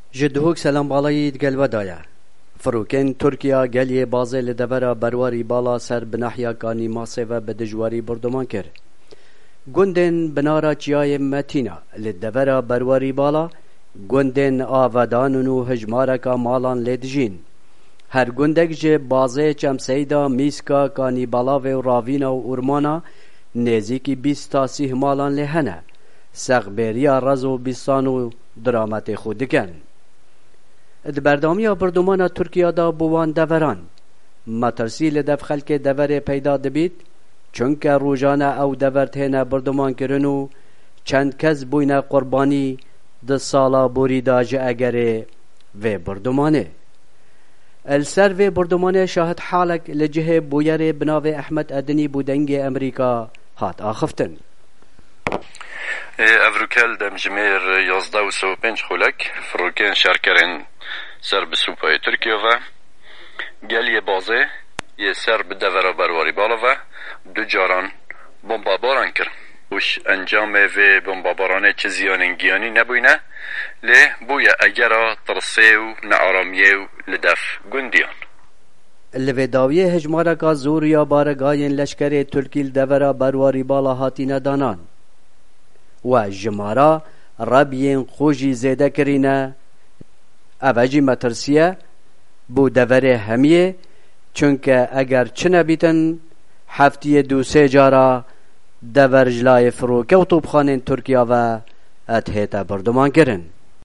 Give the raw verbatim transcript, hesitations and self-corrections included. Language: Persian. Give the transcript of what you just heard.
جدهوك سلام بالایی دگل ودایا فروکن ترکیا گلیه بازه لدورا برواری بالا سر بناحیا کانی ماسه و بدجواری بردمان کر گندن بنارا چیای متینا لدورا برواری بالا گندن آودانونو هجمارکا مالان لدجین هر گندک جه بازه چم سیدا میسکا کانی بالاوه و راوینا و ارمانا نزیکی بیست تا سیه مالان لهنه سغبریا رزو بیستانو درامت خودکن دبردامیا بردمانا ترکیا دا بوان دوران مترسی لدف خلک دور پیدا دبید چونکه روزانه او دور تهنه بردمان کرنو چند کس بوینه قربانی ده سالا بوریدا جه اگره و بردمانه السر و بردمانه شاهد حالک لجه بویر بناو احمد ادنی بودنگ امریکا هات آخفتن افروکل دم جمیر یازده و سو پنج خولک فروکن شرکرین سر بسوپای ترکیه و گلی بازه یه سر به دورا برواری بالا و دو جاران بمباباران کرد وش انجام و بمبابارانه چه زیاننگیانی نبوینه لی بویا اگرا ترسه و نعرامیه و لدف گندیان لویداوی هجمارکا زوریا بارگاین لشکر ترکیل دورا برواری بالا هاتینه دانان و جمارا ربین خوشی زیده کرینه اوجی مترسیه بو دوره همیه چونکه اگر چنه بیتن هفتی دو سه جارا دور جلای فروکه و طوبخانین ترکیه و اتهیتا بردمان کرن